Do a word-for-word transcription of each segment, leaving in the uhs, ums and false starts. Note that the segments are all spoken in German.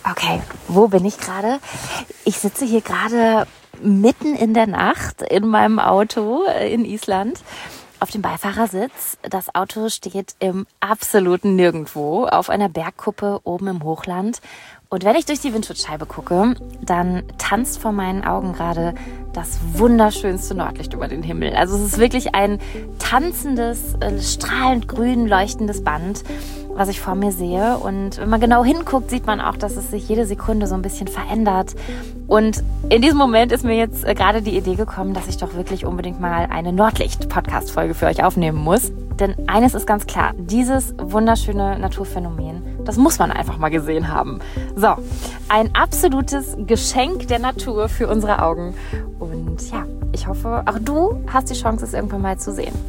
Okay, wo bin ich gerade? Ich sitze hier gerade mitten in der Nacht in meinem Auto in Island auf dem Beifahrersitz. Das Auto steht im absoluten Nirgendwo auf einer Bergkuppe oben im Hochland. Und wenn ich durch die Windschutzscheibe gucke, dann tanzt vor meinen Augen gerade das wunderschönste Nordlicht über den Himmel. Also es ist wirklich ein tanzendes, strahlend grün leuchtendes Band, was ich vor mir sehe. Und wenn man genau hinguckt, sieht man auch, dass es sich jede Sekunde so ein bisschen verändert. Und in diesem Moment ist mir jetzt gerade die Idee gekommen, dass ich doch wirklich unbedingt mal eine Nordlicht-Podcast-Folge für euch aufnehmen muss. Denn eines ist ganz klar, dieses wunderschöne Naturphänomen, das muss man einfach mal gesehen haben. So, ein absolutes Geschenk der Natur für unsere Augen. Und ja, ich hoffe, auch du hast die Chance, es irgendwann mal zu sehen.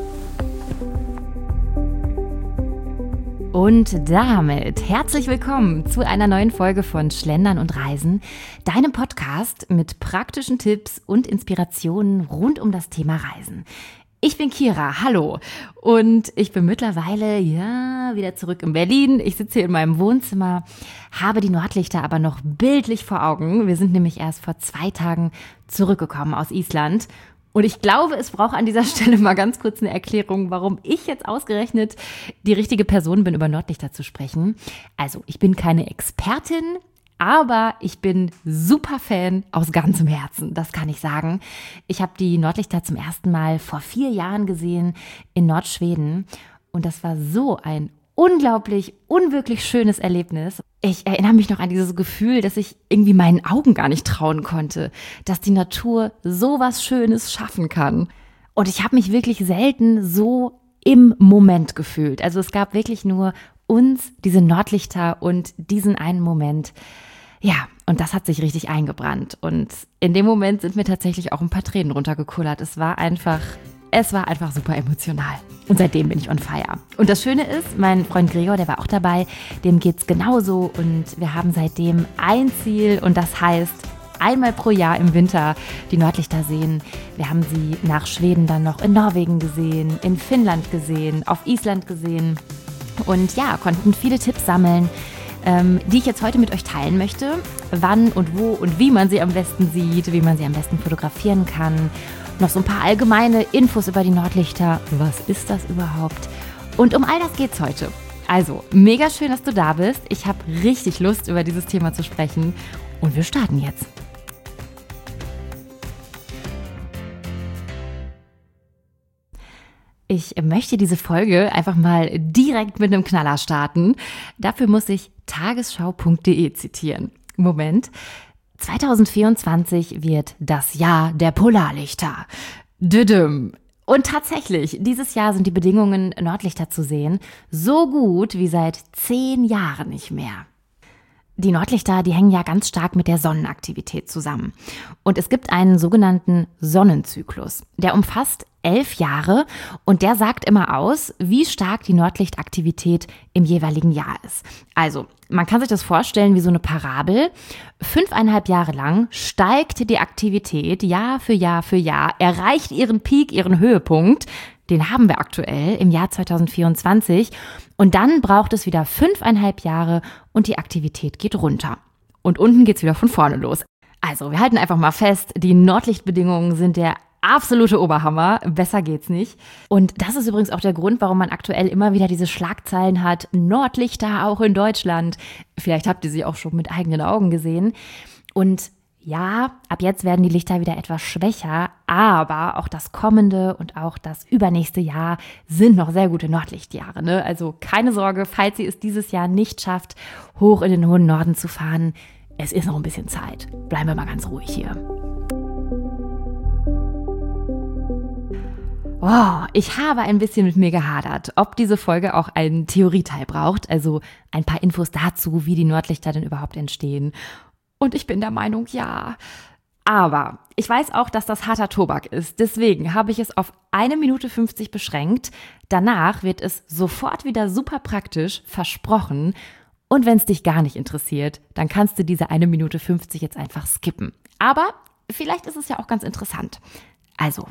Und damit herzlich willkommen zu einer neuen Folge von Schlendern und Reisen, deinem Podcast mit praktischen Tipps und Inspirationen rund um das Thema Reisen. Ich bin Kira, hallo, und ich bin mittlerweile, ja, wieder zurück in Berlin. Ich sitze hier in meinem Wohnzimmer, habe die Nordlichter aber noch bildlich vor Augen. Wir sind nämlich erst vor zwei Tagen zurückgekommen aus Island. Und ich glaube, es braucht an dieser Stelle mal ganz kurz eine Erklärung, warum ich jetzt ausgerechnet die richtige Person bin, über Nordlichter zu sprechen. Also, ich bin keine Expertin, aber ich bin super Fan aus ganzem Herzen, das kann ich sagen. Ich habe die Nordlichter zum ersten Mal vor vier Jahren gesehen in Nordschweden und das war so ein unglaublich, unwirklich schönes Erlebnis. Ich erinnere mich noch an dieses Gefühl, dass ich irgendwie meinen Augen gar nicht trauen konnte, dass die Natur so was Schönes schaffen kann. Und ich habe mich wirklich selten so im Moment gefühlt. Also es gab wirklich nur uns, diese Nordlichter und diesen einen Moment. Ja, und das hat sich richtig eingebrannt. Und in dem Moment sind mir tatsächlich auch ein paar Tränen runtergekullert. Es war einfach, es war einfach super emotional. Und seitdem bin ich on fire. Und das Schöne ist, mein Freund Gregor, der war auch dabei, dem geht's genauso. Und wir haben seitdem ein Ziel und das heißt, einmal pro Jahr im Winter die Nordlichter sehen. Wir haben sie nach Schweden dann noch in Norwegen gesehen, in Finnland gesehen, auf Island gesehen. Und ja, konnten viele Tipps sammeln, ähm, die ich jetzt heute mit euch teilen möchte. Wann und wo und wie man sie am besten sieht, wie man sie am besten fotografieren kann. Noch so ein paar allgemeine Infos über die Nordlichter. Was ist das überhaupt? Und um all das geht's heute. Also, mega schön, dass du da bist. Ich habe richtig Lust, über dieses Thema zu sprechen. Und wir starten jetzt. Ich möchte diese Folge einfach mal direkt mit einem Knaller starten. Dafür muss ich tagesschau punkt de zitieren. Moment. zwanzig vierundzwanzig wird das Jahr der Polarlichter. Düdüm. Und tatsächlich, dieses Jahr sind die Bedingungen, Nordlichter zu sehen, so gut wie seit zehn Jahren nicht mehr. Die Nordlichter, die hängen ja ganz stark mit der Sonnenaktivität zusammen. Und es gibt einen sogenannten Sonnenzyklus. Der umfasst elf Jahre und der sagt immer aus, wie stark die Nordlichtaktivität im jeweiligen Jahr ist. Also, man kann sich das vorstellen wie so eine Parabel. Fünfeinhalb Jahre lang steigt die Aktivität Jahr für Jahr für Jahr, erreicht ihren Peak, ihren Höhepunkt. Den haben wir aktuell im Jahr zwanzig vierundzwanzig. Und dann braucht es wieder fünfeinhalb Jahre und die Aktivität geht runter. Und unten geht's wieder von vorne los. Also, wir halten einfach mal fest, die Nordlichtbedingungen sind der absolute Oberhammer. Besser geht's nicht. Und das ist übrigens auch der Grund, warum man aktuell immer wieder diese Schlagzeilen hat. Nordlichter auch in Deutschland. Vielleicht habt ihr sie auch schon mit eigenen Augen gesehen. Und ja, ab jetzt werden die Lichter wieder etwas schwächer, aber auch das kommende und auch das übernächste Jahr sind noch sehr gute Nordlichtjahre, ne? Also keine Sorge, falls ihr es dieses Jahr nicht schafft, hoch in den hohen Norden zu fahren, es ist noch ein bisschen Zeit. Bleiben wir mal ganz ruhig hier. Oh, ich habe ein bisschen mit mir gehadert, ob diese Folge auch einen Theorieteil braucht, also ein paar Infos dazu, wie die Nordlichter denn überhaupt entstehen. Und ich bin der Meinung, ja. Aber ich weiß auch, dass das harter Tobak ist. Deswegen habe ich es auf eine Minute fünfzig beschränkt. Danach wird es sofort wieder super praktisch, versprochen. Und wenn es dich gar nicht interessiert, dann kannst du diese eine Minute fünfzig jetzt einfach skippen. Aber vielleicht ist es ja auch ganz interessant. Also,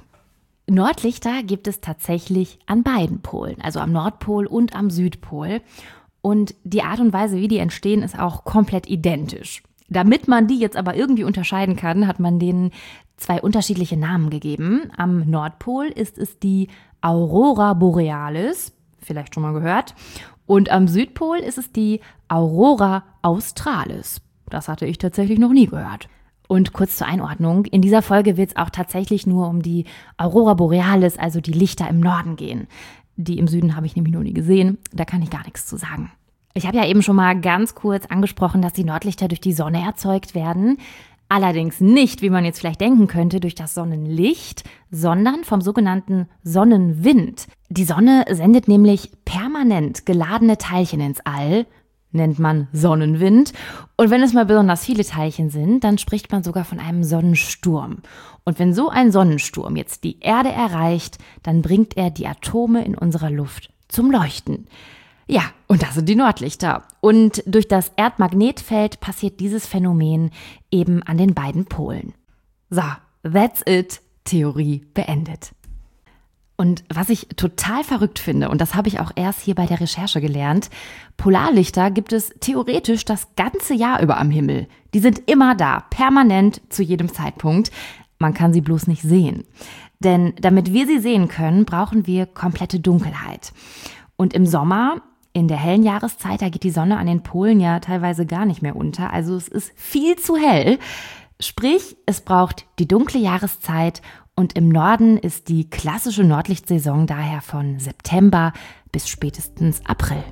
Nordlichter gibt es tatsächlich an beiden Polen, also am Nordpol und am Südpol. Und die Art und Weise, wie die entstehen, ist auch komplett identisch. Damit man die jetzt aber irgendwie unterscheiden kann, hat man denen zwei unterschiedliche Namen gegeben. Am Nordpol ist es die Aurora Borealis, vielleicht schon mal gehört. Und am Südpol ist es die Aurora Australis. Das hatte ich tatsächlich noch nie gehört. Und kurz zur Einordnung, in dieser Folge wird es auch tatsächlich nur um die Aurora Borealis, also die Lichter im Norden gehen. Die im Süden habe ich nämlich noch nie gesehen, da kann ich gar nichts zu sagen. Ich habe ja eben schon mal ganz kurz angesprochen, dass die Nordlichter durch die Sonne erzeugt werden. Allerdings nicht, wie man jetzt vielleicht denken könnte, durch das Sonnenlicht, sondern vom sogenannten Sonnenwind. Die Sonne sendet nämlich permanent geladene Teilchen ins All, nennt man Sonnenwind. Und wenn es mal besonders viele Teilchen sind, dann spricht man sogar von einem Sonnensturm. Und wenn so ein Sonnensturm jetzt die Erde erreicht, dann bringt er die Atome in unserer Luft zum Leuchten. Ja, und das sind die Nordlichter. Und durch das Erdmagnetfeld passiert dieses Phänomen eben an den beiden Polen. So, that's it. Theorie beendet. Und was ich total verrückt finde, und das habe ich auch erst hier bei der Recherche gelernt, Polarlichter gibt es theoretisch das ganze Jahr über am Himmel. Die sind immer da, permanent, zu jedem Zeitpunkt. Man kann sie bloß nicht sehen. Denn damit wir sie sehen können, brauchen wir komplette Dunkelheit. Und im Sommer, in der hellen Jahreszeit, da geht die Sonne an den Polen ja teilweise gar nicht mehr unter. Also es ist viel zu hell. Sprich, es braucht die dunkle Jahreszeit. Und im Norden ist die klassische Nordlichtsaison daher von September bis spätestens April.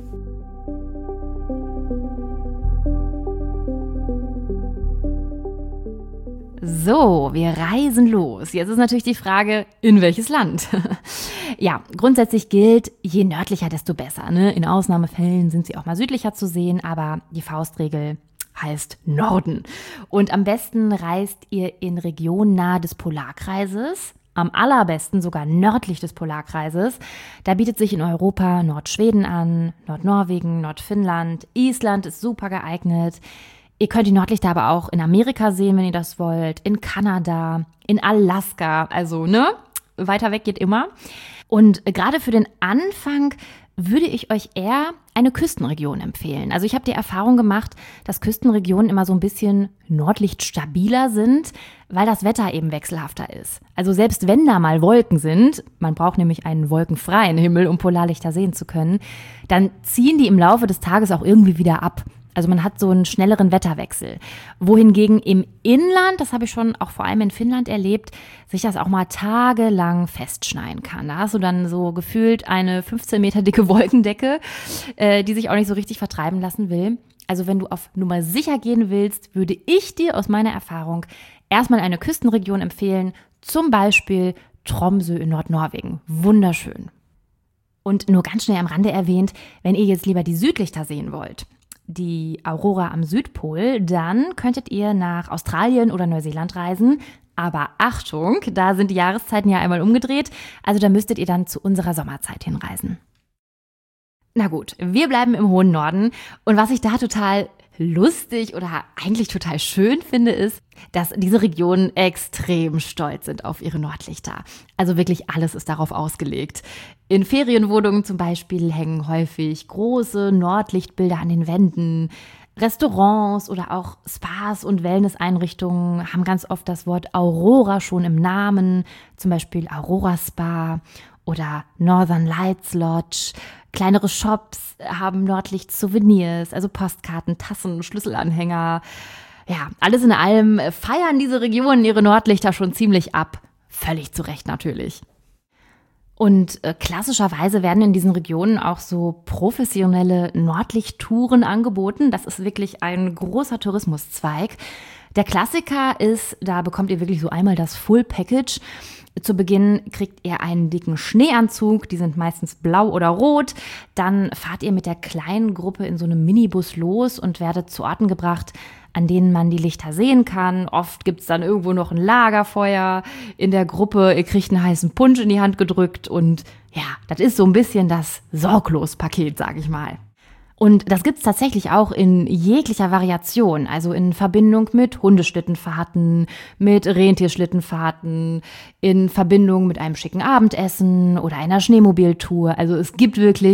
So, wir reisen los. Jetzt ist natürlich die Frage, in welches Land? Ja, grundsätzlich gilt, je nördlicher, desto besser, ne? In Ausnahmefällen sind sie auch mal südlicher zu sehen, aber die Faustregel heißt Norden. Und am besten reist ihr in Regionen nahe des Polarkreises, am allerbesten sogar nördlich des Polarkreises. Da bietet sich in Europa Nordschweden an, Nordnorwegen, Nordfinnland, Island ist super geeignet. Ihr könnt die Nordlichter aber auch in Amerika sehen, wenn ihr das wollt, in Kanada, in Alaska, also ne, weiter weg geht immer. Und gerade für den Anfang würde ich euch eher eine Küstenregion empfehlen. Also ich habe die Erfahrung gemacht, dass Küstenregionen immer so ein bisschen nordlichtstabiler sind, weil das Wetter eben wechselhafter ist. Also selbst wenn da mal Wolken sind, man braucht nämlich einen wolkenfreien Himmel, um Polarlichter sehen zu können, dann ziehen die im Laufe des Tages auch irgendwie wieder ab. Also man hat so einen schnelleren Wetterwechsel. Wohingegen im Inland, das habe ich schon auch vor allem in Finnland erlebt, sich das auch mal tagelang festschneien kann. Da hast du dann so gefühlt eine fünfzehn Meter dicke Wolkendecke, äh, die sich auch nicht so richtig vertreiben lassen will. Also wenn du auf Nummer sicher gehen willst, würde ich dir aus meiner Erfahrung erstmal eine Küstenregion empfehlen, zum Beispiel Tromsø in Nordnorwegen. Wunderschön. Und nur ganz schnell am Rande erwähnt, wenn ihr jetzt lieber die Südlichter sehen wollt, die Aurora am Südpol, dann könntet ihr nach Australien oder Neuseeland reisen. Aber Achtung, da sind die Jahreszeiten ja einmal umgedreht, also da müsstet ihr dann zu unserer Sommerzeit hinreisen. Na gut, wir bleiben im hohen Norden und was ich da total lustig oder eigentlich total schön finde, ist, dass diese Regionen extrem stolz sind auf ihre Nordlichter. Also wirklich alles ist darauf ausgelegt. In Ferienwohnungen zum Beispiel hängen häufig große Nordlichtbilder an den Wänden. Restaurants oder auch Spas und Wellnesseinrichtungen haben ganz oft das Wort Aurora schon im Namen, zum Beispiel Aurora Spa oder Northern Lights Lodge. Kleinere Shops haben Nordlicht-Souvenirs, also Postkarten, Tassen, Schlüsselanhänger. Ja, alles in allem feiern diese Regionen ihre Nordlichter schon ziemlich ab. Völlig zu Recht natürlich. Und äh, klassischerweise werden in diesen Regionen auch so professionelle Nordlichttouren angeboten. Das ist wirklich ein großer Tourismuszweig. Der Klassiker ist, da bekommt ihr wirklich so einmal das Full Package. Zu Beginn kriegt ihr einen dicken Schneeanzug, die sind meistens blau oder rot. Dann fahrt ihr mit der kleinen Gruppe in so einem Minibus los und werdet zu Orten gebracht, an denen man die Lichter sehen kann. Oft gibt's dann irgendwo noch ein Lagerfeuer in der Gruppe. Ihr kriegt einen heißen Punsch in die Hand gedrückt und ja, das ist so ein bisschen das Sorglos-Paket, sag ich mal. Und das gibt's tatsächlich auch in jeglicher Variation, also in Verbindung mit Hundeschlittenfahrten, mit Rentierschlittenfahrten, in Verbindung mit einem schicken Abendessen oder einer Schneemobiltour. Also es gibt wirklich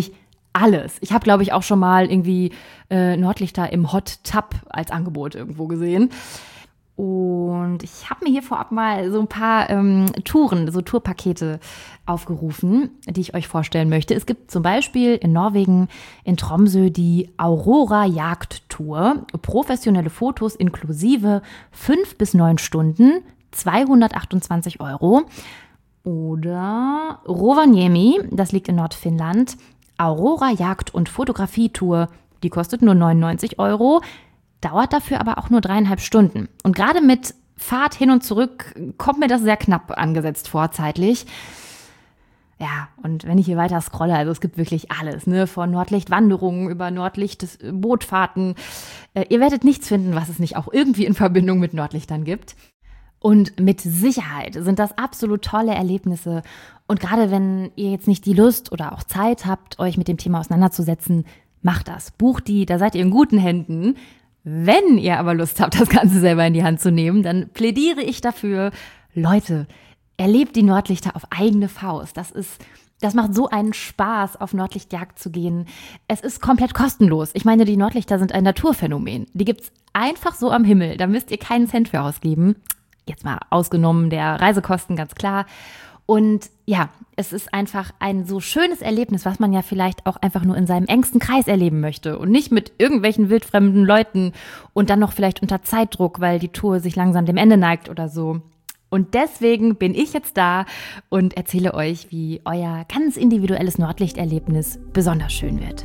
alles. Ich habe, glaube ich, auch schon mal irgendwie äh, Nordlichter im Hot Tub als Angebot irgendwo gesehen. Und ich habe mir hier vorab mal so ein paar ähm, Touren, so Tourpakete aufgerufen, die ich euch vorstellen möchte. Es gibt zum Beispiel in Norwegen, in Tromsø, die Aurora-Jagd-Tour. Professionelle Fotos inklusive fünf bis neun Stunden, zweihundertachtundzwanzig Euro. Oder Rovaniemi, das liegt in Nordfinnland. Aurora-Jagd- und Fotografie-Tour, die kostet nur neunundneunzig Euro. Dauert dafür aber auch nur dreieinhalb Stunden. Und gerade mit Fahrt hin und zurück kommt mir das sehr knapp angesetzt vor, zeitlich. Ja, und wenn ich hier weiter scrolle, also es gibt wirklich alles, ne, von Nordlichtwanderungen über Nordlicht-Bootfahrten. Äh, ihr werdet nichts finden, was es nicht auch irgendwie in Verbindung mit Nordlichtern gibt. Und mit Sicherheit sind das absolut tolle Erlebnisse. Und gerade wenn ihr jetzt nicht die Lust oder auch Zeit habt, euch mit dem Thema auseinanderzusetzen, macht das. Bucht die, da seid ihr in guten Händen. Wenn ihr aber Lust habt, das Ganze selber in die Hand zu nehmen, dann plädiere ich dafür, Leute, erlebt die Nordlichter auf eigene Faust. Das ist, das macht so einen Spaß, auf Nordlichtjagd zu gehen. Es ist komplett kostenlos. Ich meine, die Nordlichter sind ein Naturphänomen. Die gibt's einfach so am Himmel. Da müsst ihr keinen Cent für ausgeben. Jetzt mal ausgenommen der Reisekosten, ganz klar. Und ja, es ist einfach ein so schönes Erlebnis, was man ja vielleicht auch einfach nur in seinem engsten Kreis erleben möchte und nicht mit irgendwelchen wildfremden Leuten und dann noch vielleicht unter Zeitdruck, weil die Tour sich langsam dem Ende neigt oder so. Und deswegen bin ich jetzt da und erzähle euch, wie euer ganz individuelles Nordlichterlebnis besonders schön wird.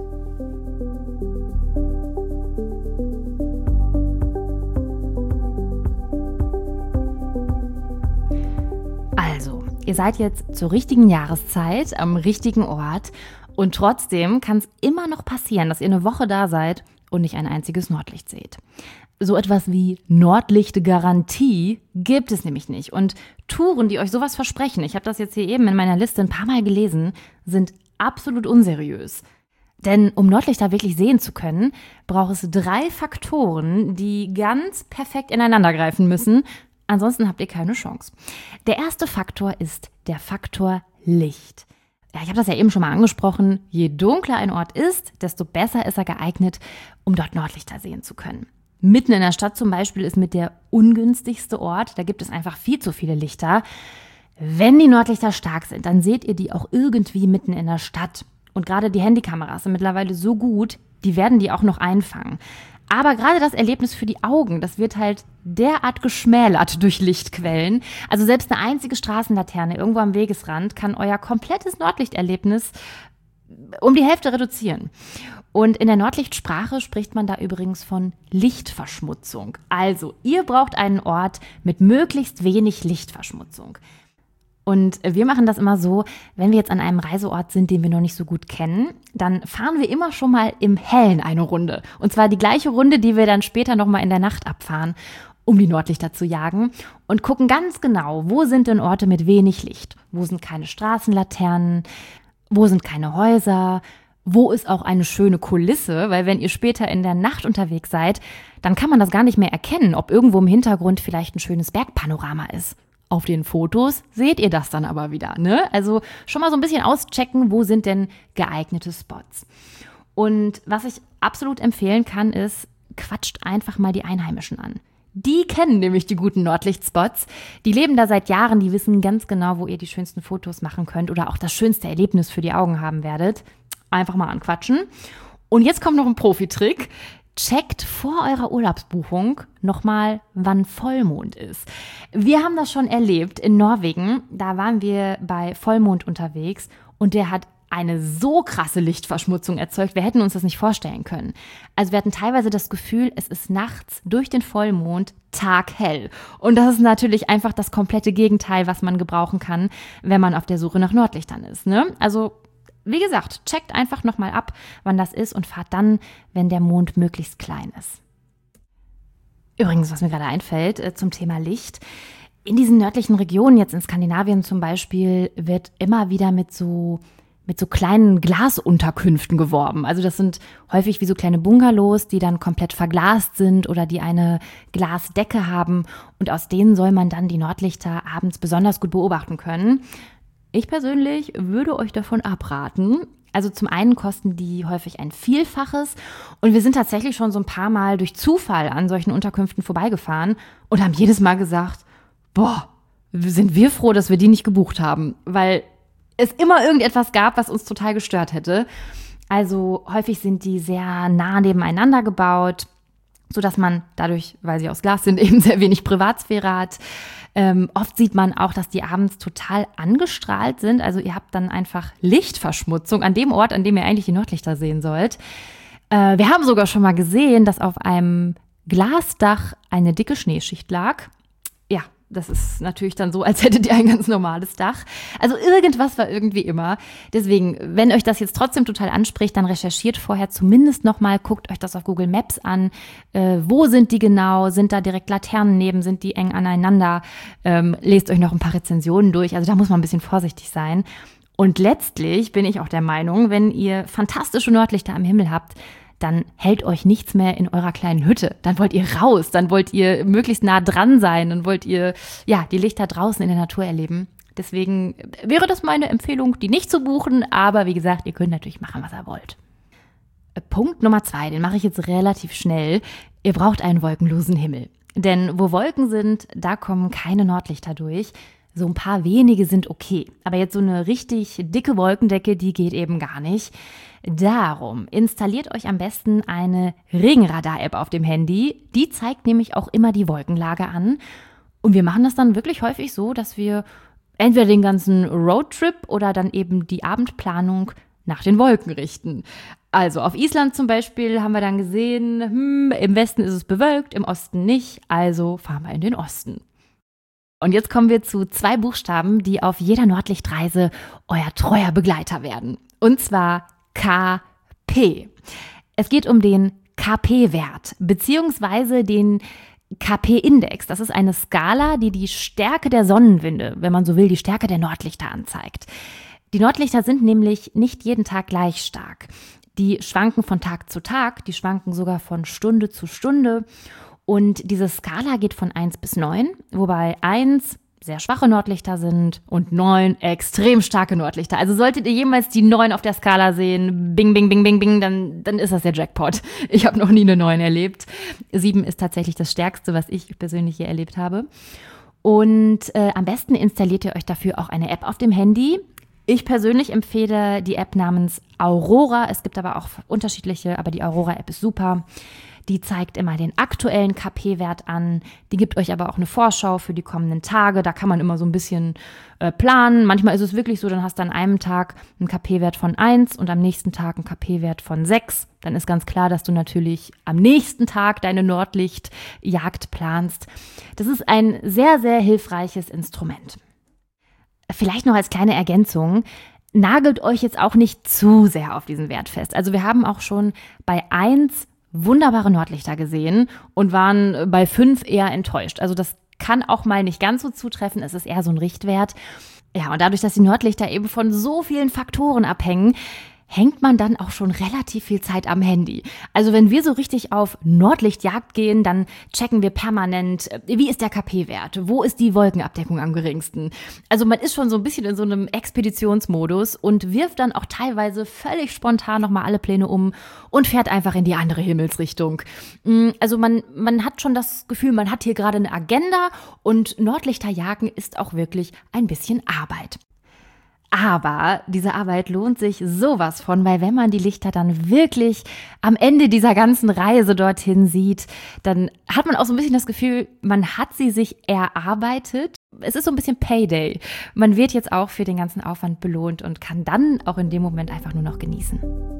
Also, ihr seid jetzt zur richtigen Jahreszeit am richtigen Ort und trotzdem kann es immer noch passieren, dass ihr eine Woche da seid und nicht ein einziges Nordlicht seht. So etwas wie Nordlichtgarantie gibt es nämlich nicht. Und Touren, die euch sowas versprechen, ich habe das jetzt hier eben in meiner Liste ein paar Mal gelesen, sind absolut unseriös. Denn um Nordlichter wirklich sehen zu können, braucht es drei Faktoren, die ganz perfekt ineinander greifen müssen. Ansonsten habt ihr keine Chance. Der erste Faktor ist der Faktor Licht. Ja, ich habe das ja eben schon mal angesprochen. Je dunkler ein Ort ist, desto besser ist er geeignet, um dort Nordlichter sehen zu können. Mitten in der Stadt zum Beispiel ist mit der ungünstigste Ort. Da gibt es einfach viel zu viele Lichter. Wenn die Nordlichter stark sind, dann seht ihr die auch irgendwie mitten in der Stadt. Und gerade die Handykameras sind mittlerweile so gut, die werden die auch noch einfangen. Aber gerade das Erlebnis für die Augen, das wird halt derart geschmälert durch Lichtquellen. Also selbst eine einzige Straßenlaterne irgendwo am Wegesrand kann euer komplettes Nordlichterlebnis um die Hälfte reduzieren. Und in der Nordlichtsprache spricht man da übrigens von Lichtverschmutzung. Also ihr braucht einen Ort mit möglichst wenig Lichtverschmutzung. Und wir machen das immer so, wenn wir jetzt an einem Reiseort sind, den wir noch nicht so gut kennen, dann fahren wir immer schon mal im Hellen eine Runde. Und zwar die gleiche Runde, die wir dann später nochmal in der Nacht abfahren, um die Nordlichter zu jagen. Und gucken ganz genau, wo sind denn Orte mit wenig Licht? Wo sind keine Straßenlaternen? Wo sind keine Häuser? Wo ist auch eine schöne Kulisse? Weil wenn ihr später in der Nacht unterwegs seid, dann kann man das gar nicht mehr erkennen, ob irgendwo im Hintergrund vielleicht ein schönes Bergpanorama ist. Auf den Fotos seht ihr das dann aber wieder, ne? Also schon mal so ein bisschen auschecken, wo sind denn geeignete Spots. Und was ich absolut empfehlen kann, ist, quatscht einfach mal die Einheimischen an. Die kennen nämlich die guten Nordlichtspots. Die leben da seit Jahren, die wissen ganz genau, wo ihr die schönsten Fotos machen könnt oder auch das schönste Erlebnis für die Augen haben werdet. Einfach mal anquatschen. Und jetzt kommt noch ein Profitrick. Checkt vor eurer Urlaubsbuchung nochmal, wann Vollmond ist. Wir haben das schon erlebt in Norwegen. Da waren wir bei Vollmond unterwegs und der hat eine so krasse Lichtverschmutzung erzeugt. Wir hätten uns das nicht vorstellen können. Also wir hatten teilweise das Gefühl, es ist nachts durch den Vollmond taghell. Und das ist natürlich einfach das komplette Gegenteil, was man gebrauchen kann, wenn man auf der Suche nach Nordlichtern ist, ne? Also wie gesagt, checkt einfach nochmal ab, wann das ist und fahrt dann, wenn der Mond möglichst klein ist. Übrigens, was mir gerade einfällt äh, zum Thema Licht. In diesen nördlichen Regionen, jetzt in Skandinavien zum Beispiel, wird immer wieder mit so, mit so kleinen Glasunterkünften geworben. Also das sind häufig wie so kleine Bungalows, die dann komplett verglast sind oder die eine Glasdecke haben. Und aus denen soll man dann die Nordlichter abends besonders gut beobachten können. Ich persönlich würde euch davon abraten. Also zum einen kosten die häufig ein Vielfaches und wir sind tatsächlich schon so ein paar Mal durch Zufall an solchen Unterkünften vorbeigefahren und haben jedes Mal gesagt, boah, sind wir froh, dass wir die nicht gebucht haben, weil es immer irgendetwas gab, was uns total gestört hätte. Also häufig sind die sehr nah nebeneinander gebaut, sodass man dadurch, weil sie aus Glas sind, eben sehr wenig Privatsphäre hat. Ähm, oft sieht man auch, dass die abends total angestrahlt sind. Also ihr habt dann einfach Lichtverschmutzung an dem Ort, an dem ihr eigentlich die Nordlichter sehen sollt. Äh, wir haben sogar schon mal gesehen, dass auf einem Glasdach eine dicke Schneeschicht lag. Ja, das ist natürlich dann so, als hättet ihr ein ganz normales Dach. Also irgendwas war irgendwie immer. Deswegen, wenn euch das jetzt trotzdem total anspricht, dann recherchiert vorher zumindest nochmal, guckt euch das auf Google Maps an. Äh, wo sind die genau? Sind da direkt Laternen neben? Sind die eng aneinander? Ähm, lest euch noch ein paar Rezensionen durch. Also da muss man ein bisschen vorsichtig sein. Und letztlich bin ich auch der Meinung, wenn ihr fantastische Nordlichter am Himmel habt, dann hält euch nichts mehr in eurer kleinen Hütte. Dann wollt ihr raus, dann wollt ihr möglichst nah dran sein, dann wollt ihr ja die Lichter draußen in der Natur erleben. Deswegen wäre das meine Empfehlung, die nicht zu buchen, aber wie gesagt, ihr könnt natürlich machen, was ihr wollt. Punkt Nummer zwei, den mache ich jetzt relativ schnell. Ihr braucht einen wolkenlosen Himmel. Denn wo Wolken sind, da kommen keine Nordlichter durch. So ein paar wenige sind okay. Aber jetzt so eine richtig dicke Wolkendecke, die geht eben gar nicht. Darum installiert euch am besten eine Regenradar-App auf dem Handy. Die zeigt nämlich auch immer die Wolkenlage an. Und wir machen das dann wirklich häufig so, dass wir entweder den ganzen Roadtrip oder dann eben die Abendplanung nach den Wolken richten. Also auf Island zum Beispiel haben wir dann gesehen, hm, im Westen ist es bewölkt, im Osten nicht, also fahren wir in den Osten. Und jetzt kommen wir zu zwei Buchstaben, die auf jeder Nordlichtreise euer treuer Begleiter werden. Und zwar K P. Es geht um den K P-Wert, beziehungsweise den K P-Index. Das ist eine Skala, die die Stärke der Sonnenwinde, wenn man so will, die Stärke der Nordlichter anzeigt. Die Nordlichter sind nämlich nicht jeden Tag gleich stark. Die schwanken von Tag zu Tag, die schwanken sogar von Stunde zu Stunde. Und diese Skala geht von eins bis neun, wobei eins sehr schwache Nordlichter sind und neun extrem starke Nordlichter. Also solltet ihr jemals die neun auf der Skala sehen, bing, bing, bing, bing, bing, dann, dann ist das der Jackpot. Ich habe noch nie eine neun erlebt. sieben ist tatsächlich das Stärkste, was ich persönlich hier erlebt habe. Und äh, am besten installiert ihr euch dafür auch eine App auf dem Handy. Ich persönlich empfehle die App namens Aurora. Es gibt aber auch unterschiedliche, aber die Aurora-App ist super. Die zeigt immer den aktuellen K P-Wert an. Die gibt euch aber auch eine Vorschau für die kommenden Tage. Da kann man immer so ein bisschen äh, planen. Manchmal ist es wirklich so, dann hast du an einem Tag einen K P-Wert von eins und am nächsten Tag einen K P-Wert von sechs. Dann ist ganz klar, dass du natürlich am nächsten Tag deine Nordlichtjagd planst. Das ist ein sehr, sehr hilfreiches Instrument. Vielleicht noch als kleine Ergänzung. Nagelt euch jetzt auch nicht zu sehr auf diesen Wert fest. Also wir haben auch schon bei eins wunderbare Nordlichter gesehen und waren bei fünf eher enttäuscht. Also das kann auch mal nicht ganz so zutreffen. Es ist eher so ein Richtwert. Ja, und dadurch, dass die Nordlichter eben von so vielen Faktoren abhängen, hängt man dann auch schon relativ viel Zeit am Handy. Also wenn wir so richtig auf Nordlichtjagd gehen, dann checken wir permanent, wie ist der K P-Wert, wo ist die Wolkenabdeckung am geringsten. Also man ist schon so ein bisschen in so einem Expeditionsmodus und wirft dann auch teilweise völlig spontan nochmal alle Pläne um und fährt einfach in die andere Himmelsrichtung. Also man, man hat schon das Gefühl, man hat hier gerade eine Agenda und Nordlichterjagen ist auch wirklich ein bisschen Arbeit. Aber diese Arbeit lohnt sich sowas von, weil wenn man die Lichter dann wirklich am Ende dieser ganzen Reise dorthin sieht, dann hat man auch so ein bisschen das Gefühl, man hat sie sich erarbeitet. Es ist so ein bisschen Payday. Man wird jetzt auch für den ganzen Aufwand belohnt und kann dann auch in dem Moment einfach nur noch genießen.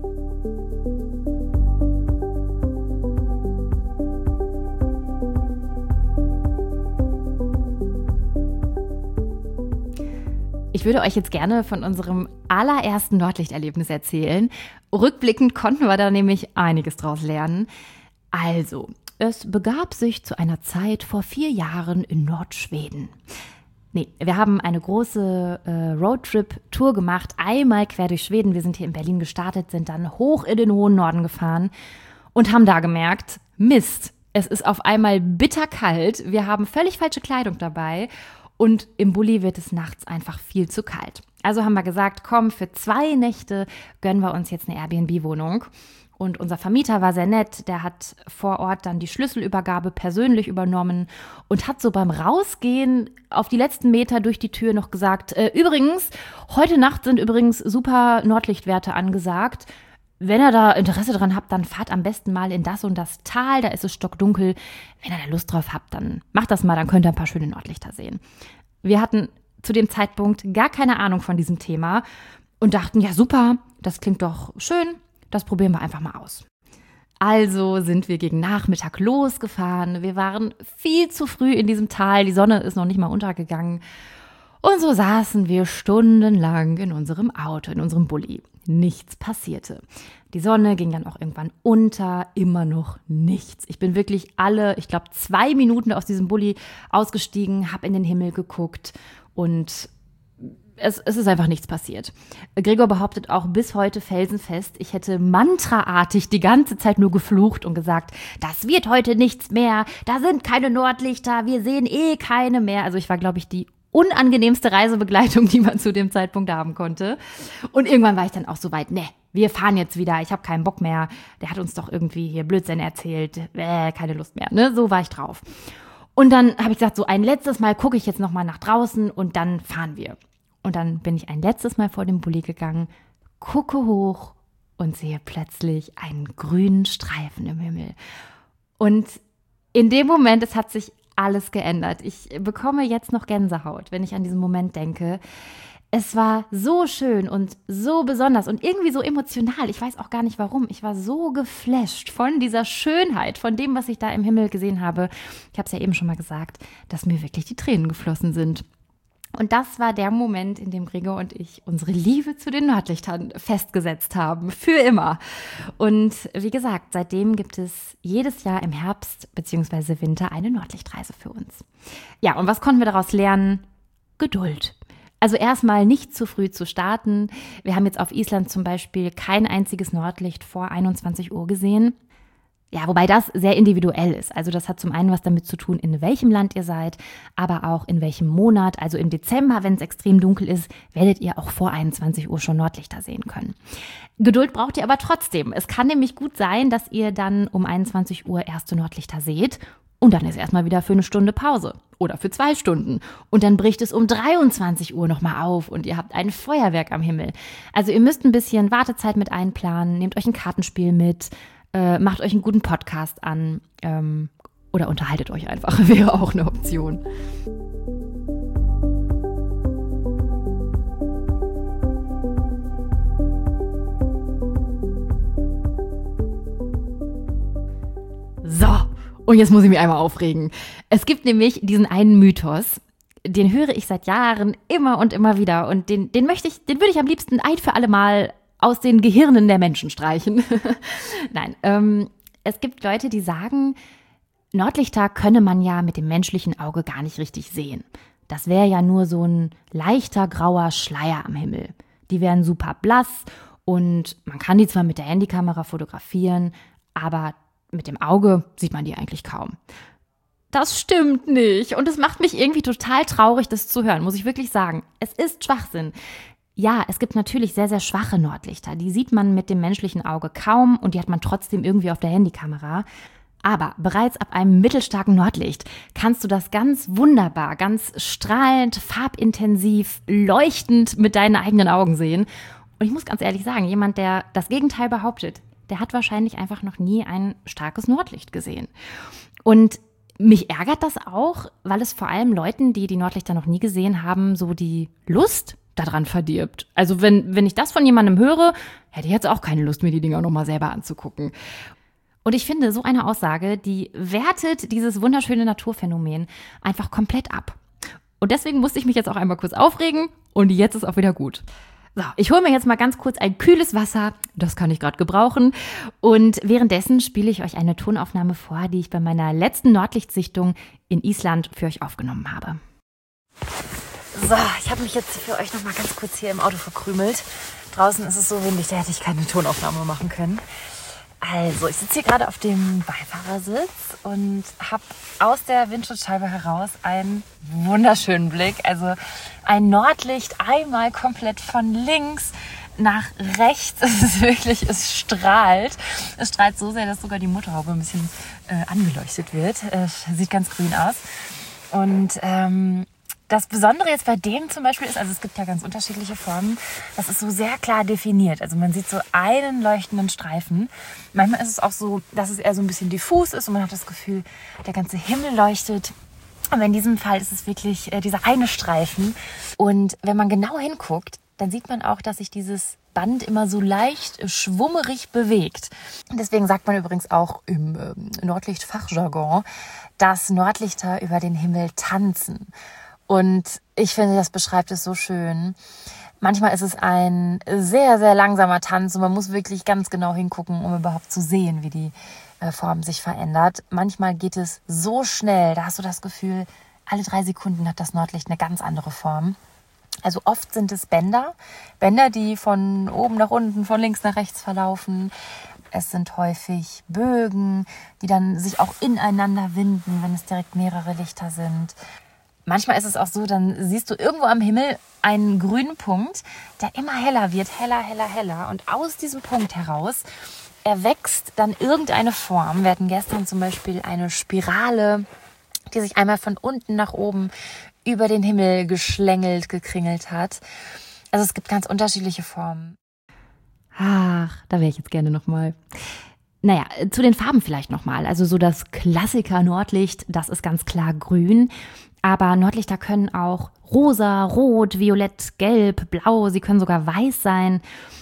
Ich würde euch jetzt gerne von unserem allerersten Nordlichterlebnis erzählen. Rückblickend konnten wir da nämlich einiges draus lernen. Also, es begab sich zu einer Zeit vor vier Jahren in Nordschweden. Nee, wir haben eine große äh, Roadtrip-Tour gemacht, einmal quer durch Schweden. Wir sind hier in Berlin gestartet, sind dann hoch in den hohen Norden gefahren und haben da gemerkt, Mist, es ist auf einmal bitterkalt. Wir haben völlig falsche Kleidung dabei. Und im Bulli wird es nachts einfach viel zu kalt. Also haben wir gesagt, komm, für zwei Nächte gönnen wir uns jetzt eine Airbnb-Wohnung. Und unser Vermieter war sehr nett, der hat vor Ort dann die Schlüsselübergabe persönlich übernommen und hat so beim Rausgehen auf die letzten Meter durch die Tür noch gesagt, äh, übrigens, heute Nacht sind übrigens super Nordlichtwerte angesagt. Wenn ihr da Interesse dran habt, dann fahrt am besten mal in das und das Tal, da ist es stockdunkel. Wenn ihr da Lust drauf habt, dann macht das mal, dann könnt ihr ein paar schöne Nordlichter sehen. Wir hatten zu dem Zeitpunkt gar keine Ahnung von diesem Thema und dachten, ja super, das klingt doch schön. Das probieren wir einfach mal aus. Also sind wir gegen Nachmittag losgefahren. Wir waren viel zu früh in diesem Tal. Die Sonne ist noch nicht mal untergegangen. Und so saßen wir stundenlang in unserem Auto, in unserem Bulli. Nichts passierte. Die Sonne ging dann auch irgendwann unter. Immer noch nichts. Ich bin wirklich alle, ich glaube, zwei Minuten aus diesem Bulli ausgestiegen, habe in den Himmel geguckt und Es, es ist einfach nichts passiert. Gregor behauptet auch bis heute felsenfest, ich hätte mantraartig die ganze Zeit nur geflucht und gesagt, das wird heute nichts mehr, da sind keine Nordlichter, wir sehen eh keine mehr. Also ich war, glaube ich, die unangenehmste Reisebegleitung, die man zu dem Zeitpunkt haben konnte. Und irgendwann war ich dann auch so weit, ne, wir fahren jetzt wieder, ich habe keinen Bock mehr. Der hat uns doch irgendwie hier Blödsinn erzählt, äh, keine Lust mehr. Ne? So war ich drauf. Und dann habe ich gesagt, so ein letztes Mal gucke ich jetzt noch mal nach draußen und dann fahren wir. Und dann bin ich ein letztes Mal vor dem Bulli gegangen, gucke hoch und sehe plötzlich einen grünen Streifen im Himmel. Und in dem Moment, es hat sich alles geändert. Ich bekomme jetzt noch Gänsehaut, wenn ich an diesen Moment denke. Es war so schön und so besonders und irgendwie so emotional. Ich weiß auch gar nicht warum. Ich war so geflasht von dieser Schönheit, von dem, was ich da im Himmel gesehen habe. Ich habe es ja eben schon mal gesagt, dass mir wirklich die Tränen geflossen sind. Und das war der Moment, in dem Gregor und ich unsere Liebe zu den Nordlichtern festgesetzt haben. Für immer. Und wie gesagt, seitdem gibt es jedes Jahr im Herbst bzw. Winter eine Nordlichtreise für uns. Ja, und was konnten wir daraus lernen? Geduld. Also erstmal nicht zu früh zu starten. Wir haben jetzt auf Island zum Beispiel kein einziges Nordlicht vor einundzwanzig Uhr gesehen. Ja, wobei das sehr individuell ist. Also das hat zum einen was damit zu tun, in welchem Land ihr seid, aber auch in welchem Monat. Also im Dezember, wenn es extrem dunkel ist, werdet ihr auch vor einundzwanzig Uhr schon Nordlichter sehen können. Geduld braucht ihr aber trotzdem. Es kann nämlich gut sein, dass ihr dann um einundzwanzig Uhr erste Nordlichter seht und dann ist erstmal wieder für eine Stunde Pause oder für zwei Stunden. Und dann bricht es um dreiundzwanzig Uhr nochmal auf und ihr habt ein Feuerwerk am Himmel. Also ihr müsst ein bisschen Wartezeit mit einplanen, nehmt euch ein Kartenspiel mit, Äh, macht euch einen guten Podcast an ähm, oder unterhaltet euch einfach, wäre auch eine Option. So, und jetzt muss ich mich einmal aufregen. Es gibt nämlich diesen einen Mythos, den höre ich seit Jahren immer und immer wieder und den, den möchte ich, den würde ich am liebsten ein für alle Mal aus den Gehirnen der Menschen streichen. Nein, ähm, es gibt Leute, die sagen, Nordlichter könne man ja mit dem menschlichen Auge gar nicht richtig sehen. Das wäre ja nur so ein leichter grauer Schleier am Himmel. Die wären super blass und man kann die zwar mit der Handykamera fotografieren, aber mit dem Auge sieht man die eigentlich kaum. Das stimmt nicht und es macht mich irgendwie total traurig, das zu hören, muss ich wirklich sagen. Es ist Schwachsinn. Ja, es gibt natürlich sehr, sehr schwache Nordlichter. Die sieht man mit dem menschlichen Auge kaum und die hat man trotzdem irgendwie auf der Handykamera. Aber bereits ab einem mittelstarken Nordlicht kannst du das ganz wunderbar, ganz strahlend, farbintensiv, leuchtend mit deinen eigenen Augen sehen. Und ich muss ganz ehrlich sagen, jemand, der das Gegenteil behauptet, der hat wahrscheinlich einfach noch nie ein starkes Nordlicht gesehen. Und mich ärgert das auch, weil es vor allem Leuten, die die Nordlichter noch nie gesehen haben, so die Lust daran verdirbt. Also wenn, wenn ich das von jemandem höre, hätte ich jetzt auch keine Lust, mir die Dinger nochmal selber anzugucken. Und ich finde, so eine Aussage, die wertet dieses wunderschöne Naturphänomen einfach komplett ab. Und deswegen musste ich mich jetzt auch einmal kurz aufregen und jetzt ist auch wieder gut. So, ich hole mir jetzt mal ganz kurz ein kühles Wasser, das kann ich gerade gebrauchen. Und währenddessen spiele ich euch eine Tonaufnahme vor, die ich bei meiner letzten Nordlichtsichtung in Island für euch aufgenommen habe. So, ich habe mich jetzt für euch noch mal ganz kurz hier im Auto verkrümelt. Draußen ist es so windig, da hätte ich keine Tonaufnahme machen können. Also, ich sitze hier gerade auf dem Beifahrersitz und habe aus der Windschutzscheibe heraus einen wunderschönen Blick. Also ein Nordlicht einmal komplett von links nach rechts. Es ist wirklich, es strahlt. Es strahlt so sehr, dass sogar die Motorhaube ein bisschen äh, angeleuchtet wird. Äh, sieht ganz grün aus. Und ähm, das Besondere jetzt bei dem zum Beispiel ist, also es gibt ja ganz unterschiedliche Formen, das ist so sehr klar definiert. Also man sieht so einen leuchtenden Streifen. Manchmal ist es auch so, dass es eher so ein bisschen diffus ist und man hat das Gefühl, der ganze Himmel leuchtet. Aber in diesem Fall ist es wirklich äh, dieser eine Streifen. Und wenn man genau hinguckt, dann sieht man auch, dass sich dieses Band immer so leicht äh, schwummerig bewegt. Und deswegen sagt man übrigens auch im äh, Nordlicht-Fachjargon, dass Nordlichter über den Himmel tanzen. Und ich finde, das beschreibt es so schön. Manchmal ist es ein sehr, sehr langsamer Tanz und man muss wirklich ganz genau hingucken, um überhaupt zu sehen, wie die äh, Form sich verändert. Manchmal geht es so schnell, da hast du das Gefühl, alle drei Sekunden hat das Nordlicht eine ganz andere Form. Also oft sind es Bänder, Bänder, die von oben nach unten, von links nach rechts verlaufen. Es sind häufig Bögen, die dann sich auch ineinander winden, wenn es direkt mehrere Lichter sind. Manchmal ist es auch so, dann siehst du irgendwo am Himmel einen grünen Punkt, der immer heller wird, heller, heller, heller. Und aus diesem Punkt heraus erwächst dann irgendeine Form. Wir hatten gestern zum Beispiel eine Spirale, die sich einmal von unten nach oben über den Himmel geschlängelt, gekringelt hat. Also es gibt ganz unterschiedliche Formen. Ach, da wäre ich jetzt gerne nochmal. Naja, zu den Farben vielleicht nochmal. Also so das Klassiker-Nordlicht, das ist ganz klar grün. Aber Nordlichter können auch rosa, rot, violett, gelb, blau, sie können sogar weiß sein.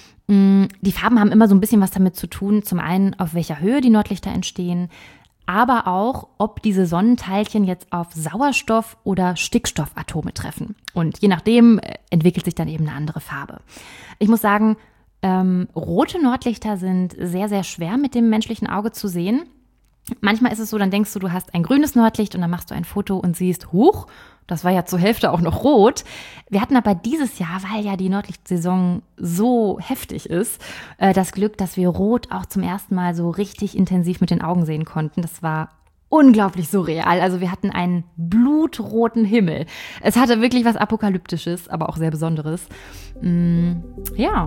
Die Farben haben immer so ein bisschen was damit zu tun. Zum einen, auf welcher Höhe die Nordlichter entstehen, aber auch, ob diese Sonnenteilchen jetzt auf Sauerstoff- oder Stickstoffatome treffen. Und je nachdem entwickelt sich dann eben eine andere Farbe. Ich muss sagen, ähm, rote Nordlichter sind sehr, sehr schwer mit dem menschlichen Auge zu sehen. Manchmal ist es so, dann denkst du, du hast ein grünes Nordlicht und dann machst du ein Foto und siehst, huch, das war ja zur Hälfte auch noch rot. Wir hatten aber dieses Jahr, weil ja die Nordlichtsaison so heftig ist, das Glück, dass wir Rot auch zum ersten Mal so richtig intensiv mit den Augen sehen konnten. Das war unglaublich surreal. Also wir hatten einen blutroten Himmel. Es hatte wirklich was Apokalyptisches, aber auch sehr Besonderes. Mm, ja.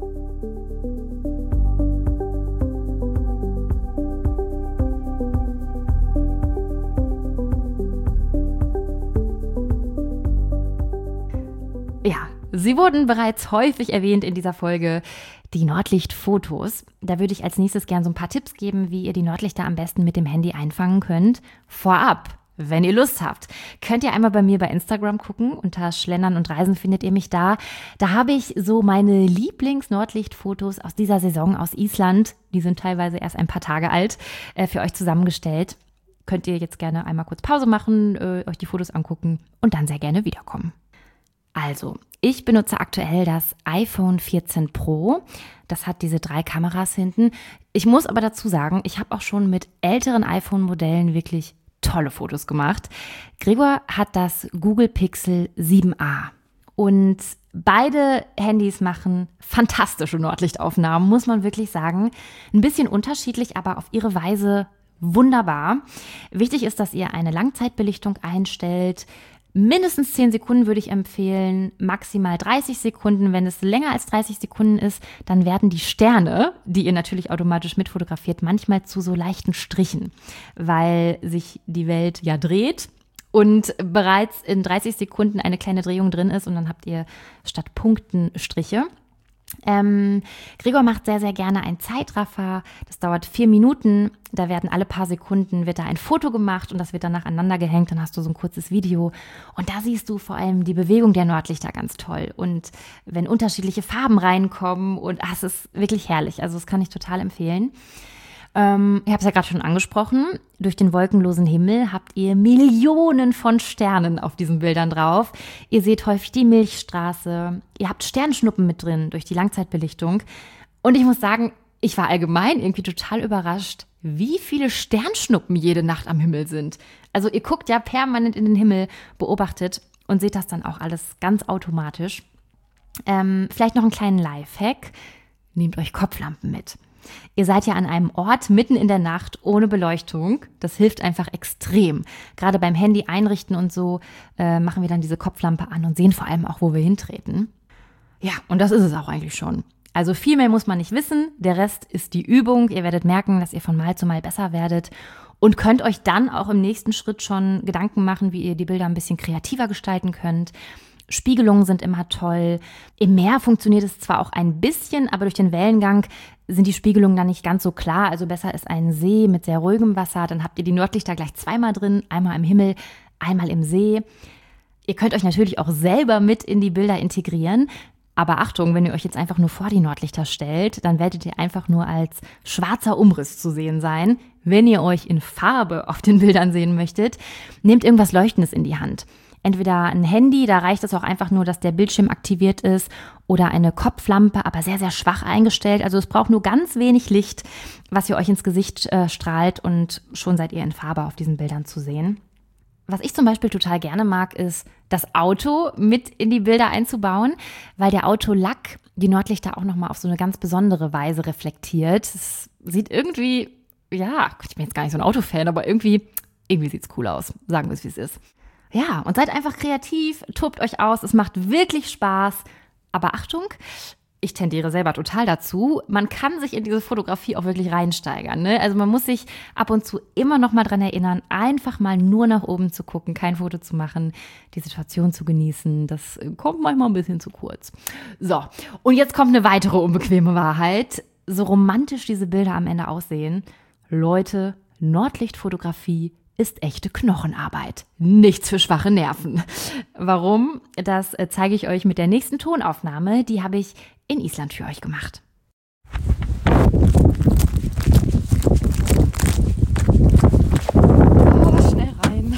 Ja, sie wurden bereits häufig erwähnt in dieser Folge, die Nordlichtfotos. Da würde ich als nächstes gerne so ein paar Tipps geben, wie ihr die Nordlichter am besten mit dem Handy einfangen könnt. Vorab, wenn ihr Lust habt, könnt ihr einmal bei mir bei Instagram gucken. Unter Schlendern und Reisen findet ihr mich da. Da habe ich so meine Lieblings-Nordlichtfotos aus dieser Saison aus Island. Die sind teilweise erst ein paar Tage alt, äh, für euch zusammengestellt. Könnt ihr jetzt gerne einmal kurz Pause machen, äh, euch die Fotos angucken und dann sehr gerne wiederkommen. Also, ich benutze aktuell das iPhone vierzehn Pro. Das hat diese drei Kameras hinten. Ich muss aber dazu sagen, ich habe auch schon mit älteren iPhone-Modellen wirklich tolle Fotos gemacht. Gregor hat das Google Pixel sieben a. Und beide Handys machen fantastische Nordlichtaufnahmen, muss man wirklich sagen. Ein bisschen unterschiedlich, aber auf ihre Weise wunderbar. Wichtig ist, dass ihr eine Langzeitbelichtung einstellt. Mindestens zehn Sekunden würde ich empfehlen, maximal dreißig Sekunden. Wenn es länger als dreißig Sekunden ist, dann werden die Sterne, die ihr natürlich automatisch mitfotografiert, manchmal zu so leichten Strichen, weil sich die Welt ja dreht und bereits in dreißig Sekunden eine kleine Drehung drin ist und dann habt ihr statt Punkten Striche. Ähm, Gregor macht sehr, sehr gerne einen Zeitraffer. Das dauert vier Minuten. Da werden alle paar Sekunden wird da ein Foto gemacht und das wird dann nacheinander gehängt. Dann hast du so ein kurzes Video. Und da siehst du vor allem die Bewegung der Nordlichter ganz toll. Und wenn unterschiedliche Farben reinkommen und ach, es ist wirklich herrlich. Also das kann ich total empfehlen. Ähm, ich habe es ja gerade schon angesprochen. Durch den wolkenlosen Himmel habt ihr Millionen von Sternen auf diesen Bildern drauf. Ihr seht häufig die Milchstraße. Ihr habt Sternschnuppen mit drin durch die Langzeitbelichtung. Und ich muss sagen, ich war allgemein irgendwie total überrascht, wie viele Sternschnuppen jede Nacht am Himmel sind. Also ihr guckt ja permanent in den Himmel, beobachtet und seht das dann auch alles ganz automatisch. Ähm, vielleicht noch einen kleinen Lifehack. Nehmt euch Kopflampen mit. Ihr seid ja an einem Ort mitten in der Nacht ohne Beleuchtung. Das hilft einfach extrem. Gerade beim Handy einrichten und so äh, machen wir dann diese Kopflampe an und sehen vor allem auch, wo wir hintreten. Ja, und das ist es auch eigentlich schon. Also viel mehr muss man nicht wissen. Der Rest ist die Übung. Ihr werdet merken, dass ihr von Mal zu Mal besser werdet und könnt euch dann auch im nächsten Schritt schon Gedanken machen, wie ihr die Bilder ein bisschen kreativer gestalten könnt. Spiegelungen sind immer toll. Im Meer funktioniert es zwar auch ein bisschen, aber durch den Wellengang sind die Spiegelungen dann nicht ganz so klar. Also besser ist ein See mit sehr ruhigem Wasser. Dann habt ihr die Nordlichter gleich zweimal drin, einmal im Himmel, einmal im See. Ihr könnt euch natürlich auch selber mit in die Bilder integrieren. Aber Achtung, wenn ihr euch jetzt einfach nur vor die Nordlichter stellt, dann werdet ihr einfach nur als schwarzer Umriss zu sehen sein. Wenn ihr euch in Farbe auf den Bildern sehen möchtet, nehmt irgendwas Leuchtendes in die Hand. Entweder ein Handy, da reicht es auch einfach nur, dass der Bildschirm aktiviert ist, oder eine Kopflampe, aber sehr, sehr schwach eingestellt. Also es braucht nur ganz wenig Licht, was ihr euch ins Gesicht äh, strahlt, und schon seid ihr in Farbe auf diesen Bildern zu sehen. Was ich zum Beispiel total gerne mag, ist, das Auto mit in die Bilder einzubauen, weil der Autolack die Nordlichter auch nochmal auf so eine ganz besondere Weise reflektiert. Es sieht irgendwie, ja, ich bin jetzt gar nicht so ein Autofan, aber irgendwie, irgendwie sieht es cool aus. Sagen wir es, wie es ist. Ja, und seid einfach kreativ, tobt euch aus, es macht wirklich Spaß. Aber Achtung, ich tendiere selber total dazu, man kann sich in diese Fotografie auch wirklich reinsteigern. Ne? Also man muss sich ab und zu immer noch mal dran erinnern, einfach mal nur nach oben zu gucken, kein Foto zu machen, die Situation zu genießen. Das kommt manchmal ein bisschen zu kurz. So, und jetzt kommt eine weitere unbequeme Wahrheit. So romantisch diese Bilder am Ende aussehen, Leute, Nordlichtfotografie ist echte Knochenarbeit. Nichts für schwache Nerven. Warum? Das zeige ich euch mit der nächsten Tonaufnahme. Die habe ich in Island für euch gemacht. Oh, schnell rein.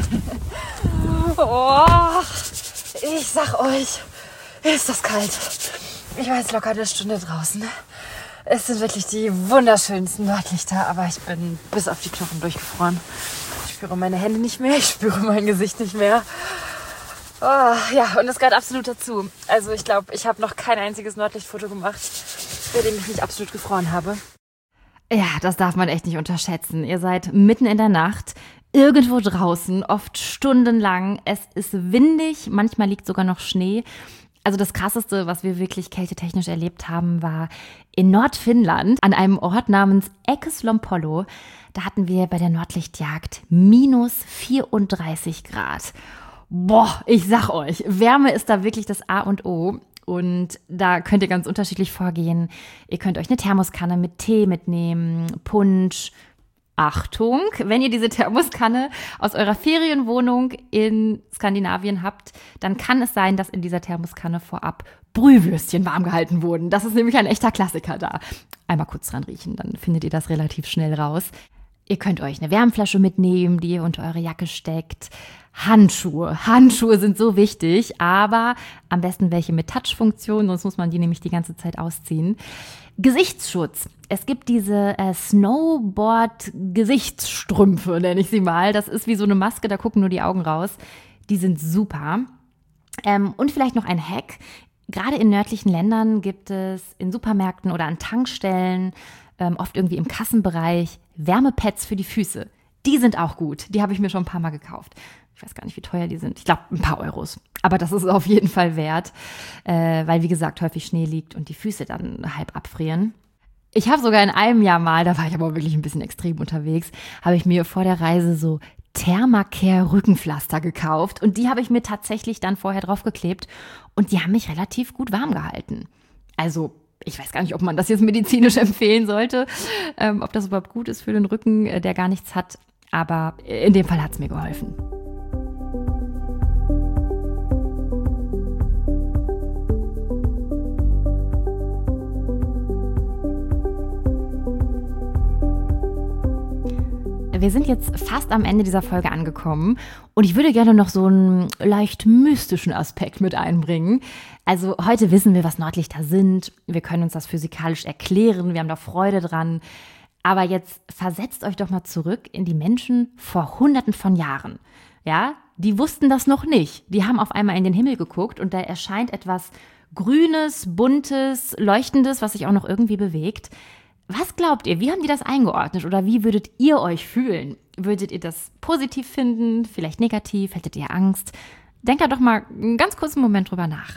Oh, ich sag euch, ist das kalt. Ich war jetzt locker eine Stunde draußen. Es sind wirklich die wunderschönsten Nordlichter, aber ich bin bis auf die Knochen durchgefroren. Ich spüre meine Hände nicht mehr, ich spüre mein Gesicht nicht mehr. Oh, ja, und das gehört absolut dazu. Also ich glaube, ich habe noch kein einziges Nordlichtfoto gemacht, bei dem ich nicht absolut gefroren habe. Ja, das darf man echt nicht unterschätzen. Ihr seid mitten in der Nacht, irgendwo draußen, oft stundenlang. Es ist windig, manchmal liegt sogar noch Schnee. Also das Krasseste, was wir wirklich kältetechnisch erlebt haben, war in Nordfinnland an einem Ort namens Eckeslömpolo. Da hatten wir bei der Nordlichtjagd minus vierunddreißig Grad. Boah, ich sag euch, Wärme ist da wirklich das A und O. Und da könnt ihr ganz unterschiedlich vorgehen. Ihr könnt euch eine Thermoskanne mit Tee mitnehmen, Punsch. Achtung, wenn ihr diese Thermoskanne aus eurer Ferienwohnung in Skandinavien habt, dann kann es sein, dass in dieser Thermoskanne vorab Brühwürstchen warm gehalten wurden. Das ist nämlich ein echter Klassiker da. Einmal kurz dran riechen, dann findet ihr das relativ schnell raus. Ihr könnt euch eine Wärmflasche mitnehmen, die ihr unter eure Jacke steckt. Handschuhe. Handschuhe sind so wichtig, aber am besten welche mit Touch-Funktion, sonst muss man die nämlich die ganze Zeit ausziehen. Gesichtsschutz. Es gibt diese äh, Snowboard-Gesichtsstrümpfe, nenne ich sie mal. Das ist wie so eine Maske, da gucken nur die Augen raus. Die sind super. Ähm, und vielleicht noch ein Hack. Gerade in nördlichen Ländern gibt es in Supermärkten oder an Tankstellen, ähm, oft irgendwie im Kassenbereich, Wärmepads für die Füße. Die sind auch gut. Die habe ich mir schon ein paar Mal gekauft. Ich weiß gar nicht, wie teuer die sind. Ich glaube, ein paar Euros. Aber das ist auf jeden Fall wert, äh, weil, wie gesagt, häufig Schnee liegt und die Füße dann halb abfrieren. Ich habe sogar in einem Jahr mal, da war ich aber wirklich ein bisschen extrem unterwegs, habe ich mir vor der Reise so Thermacare Rückenpflaster gekauft. Und die habe ich mir tatsächlich dann vorher draufgeklebt. Und die haben mich relativ gut warm gehalten. Also ich weiß gar nicht, ob man das jetzt medizinisch empfehlen sollte, ähm, ob das überhaupt gut ist für den Rücken, der gar nichts hat. Aber in dem Fall hat es mir geholfen. Wir sind jetzt fast am Ende dieser Folge angekommen und ich würde gerne noch so einen leicht mystischen Aspekt mit einbringen. Also heute wissen wir, was Nordlichter sind. Wir können uns das physikalisch erklären. Wir haben da Freude dran. Aber jetzt versetzt euch doch mal zurück in die Menschen vor Hunderten von Jahren. Ja, die wussten das noch nicht. Die haben auf einmal in den Himmel geguckt und da erscheint etwas Grünes, Buntes, Leuchtendes, was sich auch noch irgendwie bewegt. Was glaubt ihr, wie haben die das eingeordnet oder wie würdet ihr euch fühlen? Würdet ihr das positiv finden, vielleicht negativ, hättet ihr Angst? Denkt da doch mal einen ganz kurzen Moment drüber nach.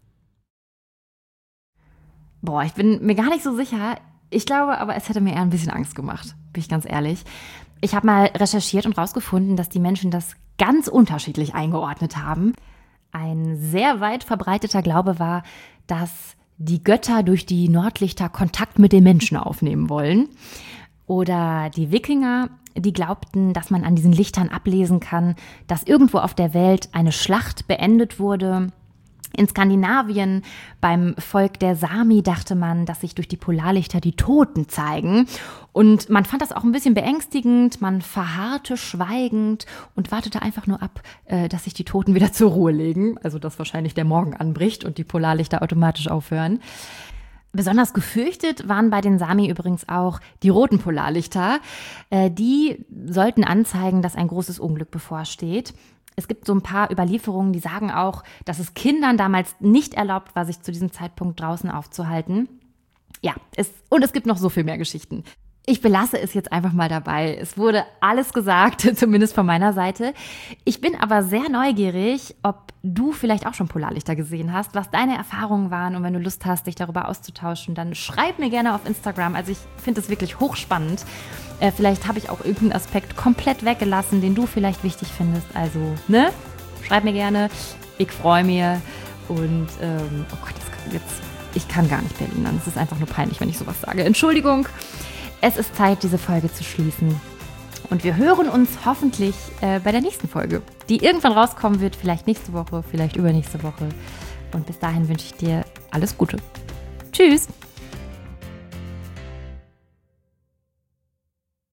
Boah, ich bin mir gar nicht so sicher. Ich glaube aber, es hätte mir eher ein bisschen Angst gemacht, bin ich ganz ehrlich. Ich habe mal recherchiert und rausgefunden, dass die Menschen das ganz unterschiedlich eingeordnet haben. Ein sehr weit verbreiteter Glaube war, dass die Götter durch die Nordlichter Kontakt mit den Menschen aufnehmen wollen. Oder die Wikinger, die glaubten, dass man an diesen Lichtern ablesen kann, dass irgendwo auf der Welt eine Schlacht beendet wurde. In Skandinavien, beim Volk der Sami, dachte man, dass sich durch die Polarlichter die Toten zeigen. Und man fand das auch ein bisschen beängstigend. Man verharrte schweigend und wartete einfach nur ab, dass sich die Toten wieder zur Ruhe legen. Also dass wahrscheinlich der Morgen anbricht und die Polarlichter automatisch aufhören. Besonders gefürchtet waren bei den Sami übrigens auch die roten Polarlichter. Die sollten anzeigen, dass ein großes Unglück bevorsteht. Es gibt so ein paar Überlieferungen, die sagen auch, dass es Kindern damals nicht erlaubt war, sich zu diesem Zeitpunkt draußen aufzuhalten. Ja, es, und es gibt noch so viel mehr Geschichten. Ich belasse es jetzt einfach mal dabei. Es wurde alles gesagt, zumindest von meiner Seite. Ich bin aber sehr neugierig, ob du vielleicht auch schon Polarlichter gesehen hast, was deine Erfahrungen waren. Und wenn du Lust hast, dich darüber auszutauschen, dann schreib mir gerne auf Instagram. Also ich finde es wirklich hochspannend. Äh, vielleicht habe ich auch irgendeinen Aspekt komplett weggelassen, den du vielleicht wichtig findest. Also, ne? Schreib mir gerne. Ich freue mich. Und, ähm, oh Gott, das, jetzt, ich kann gar nicht Berlinern. Es ist einfach nur peinlich, wenn ich sowas sage. Entschuldigung. Es ist Zeit, diese Folge zu schließen. Und wir hören uns hoffentlich äh, bei der nächsten Folge, die irgendwann rauskommen wird. Vielleicht nächste Woche, vielleicht übernächste Woche. Und bis dahin wünsche ich dir alles Gute. Tschüss!